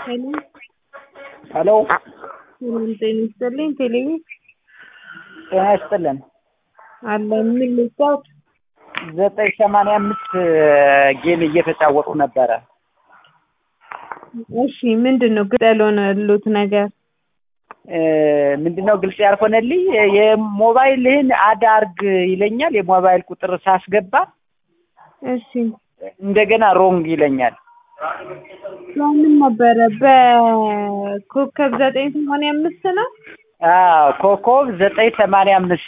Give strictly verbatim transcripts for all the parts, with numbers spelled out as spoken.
ሄሎ ሄሎ ሰላም ጤና ይስጥልኝ። ቴሌቪ ጤና ይስጥልን። አለ ምን ልጫወት? ዘጠኝ ሰማንያ አምስት ጌም እየተጫወቱ ነበረ። እሺ ምንድነው ግልጽ ያልሆነልዎት ነገር? ምንድነው ግልጽ ያልሆነልኝ? የሞባይልህን አድ አድርግ ይለኛል። የሞባይል ቁጥር ሳስገባ እሺ እንደገና ሮንግ ይለኛል። ምን ነበረ? በኮከብ ዘጠኝ ሰማንያ አምስት ነው? አዎ ኮከብ ዘጠኝ ሰማንያ አምስት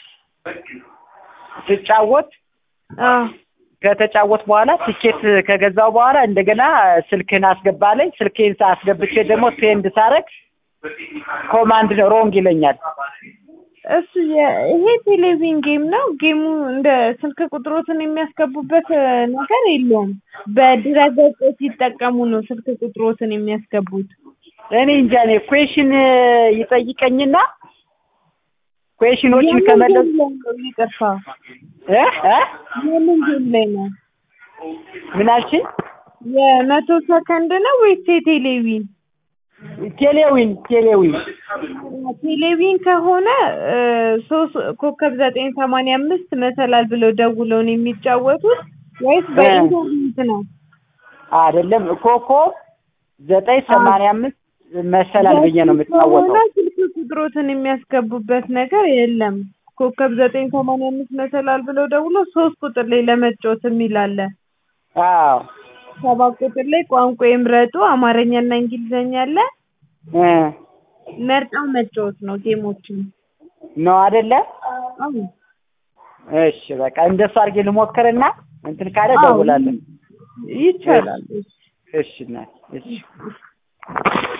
ስጫወት አዎ ከተጫወት በኋላ ቲኬት ከገዛው በኋላ እንደገና ስልክህን አስገባለኝ። ስልኬን አስገብቼ ደግሞ ሴንድ ሳረግ ኮማንድ ሮንግ ይለኛል። እሱ ይሄ ቴሌቪዥን ጌም ነው። ጌሙ እንደ ስልክ ቁጥሮትን የሚያስገቡበት ነገር የለውም። በድረገጽ ሲጠቀሙ ነው ስልክ ቁጥሮትን የሚያስገቡት። እኔ እንጃ እኔ ኩዌሽን ይጠይቀኝና ኩዌሽኖችን ከመለስ ይጠፋ እ እ የምን ጌም ላይ ነው? ምን አልሽኝ? የመቶ ሰከንድ ነው ወይስ የቴሌቪዥን? ቴሌዊን ቴሌዊን ቴሌቪዥን ከሆነ ሶስት ኮከብ ዘጠኝ ሰማንያ አምስት መሰላል ብለው ደውለው ነው የሚጫወቱት ወይስ በኢንተርኔት ነው? አይደለም ኮከብ ዘጠኝ ሰማንያ አምስት መሰላል ብዬ ነው የምትጫወተው። ስልክ ቁጥሮትን የሚያስገቡበት ነገር የለም። ኮከብ ዘጠኝ ሰማንያ አምስት መሰላል ብለው ደውለው ሶስት ቁጥር ላይ ለመጫወት የሚል አለ። አዎ ሰባት ቁጥር ላይ ቋንቋ ይምረጡ አማርኛና እንግሊዘኛ አለ። እ መርጠው መጫወት ነው ጌሞችን ነው አይደለ? አዎ እሺ በቃ እንደሱ አድርጌ ልሞክርና እንትን ካለ ደውላለሁ። ይቻላል። እሺ እና እሺ